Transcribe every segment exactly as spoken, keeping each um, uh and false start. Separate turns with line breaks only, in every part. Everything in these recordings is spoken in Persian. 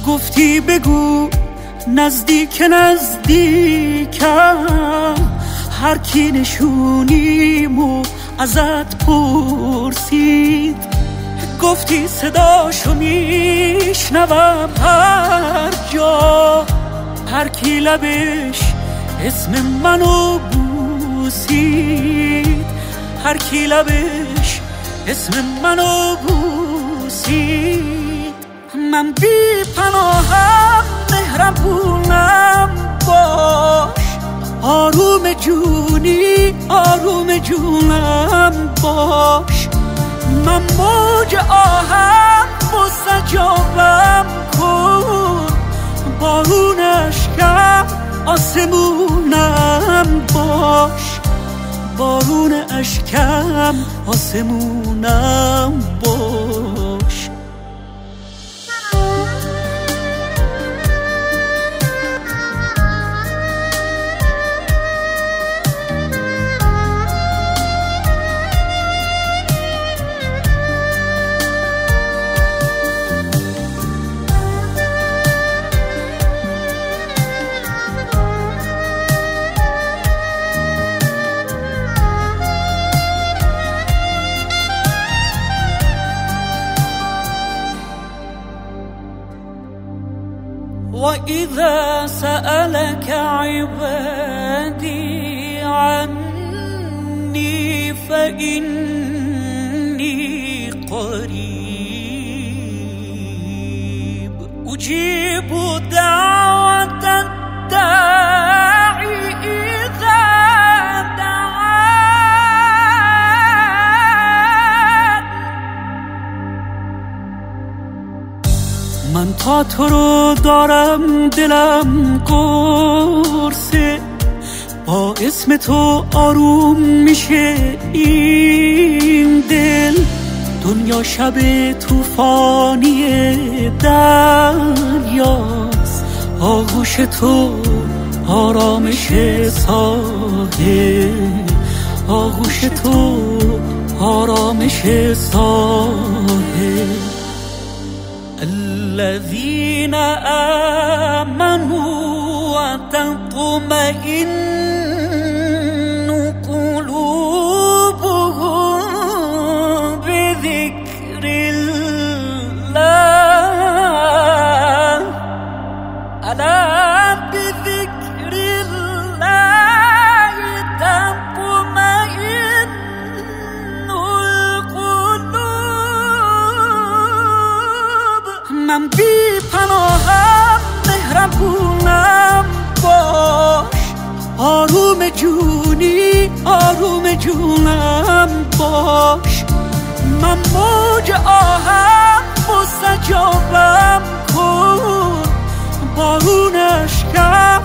گفتی بگو نزدیک نزدیکم، هر کی نشونیمو ازت پرسید. گفتی صداشو میشنوم هر جا، هر کی لبش اسم منو بوسید، هر کی لبش اسم منو بوسید. من بی پناهم مهربونم باش، آروم جونی آروم جونم باش. من موج آهم مستجابم کن، بارون اشکم آسمونم باش، بارون اشکم آسمونم باش. وإذا سألك عبادي عني فإني قريب أجيب دعوة الداعي إذا دعان. من تا تو رو دارم دلم قرصه، با اسم تو آروم میشه این دل. دنیا شب طوفانی دریاست، آغوش تو آرامش ساحل، آغوش تو آرامش ساحل. الذين آمنوا وتطمئن قلوبهم بذكر الله، ألا بذكر الله تطمئن القلوب. من بی پناهم مهربونم باش، آروم جونی آروم جونم باش. من موج آهم مستجابم کن، بارون اشکم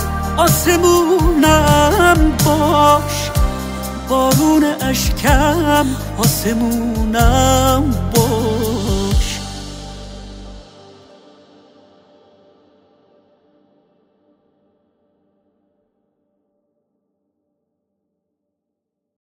آسمونم باش، بارون اشکم آسمونم باش.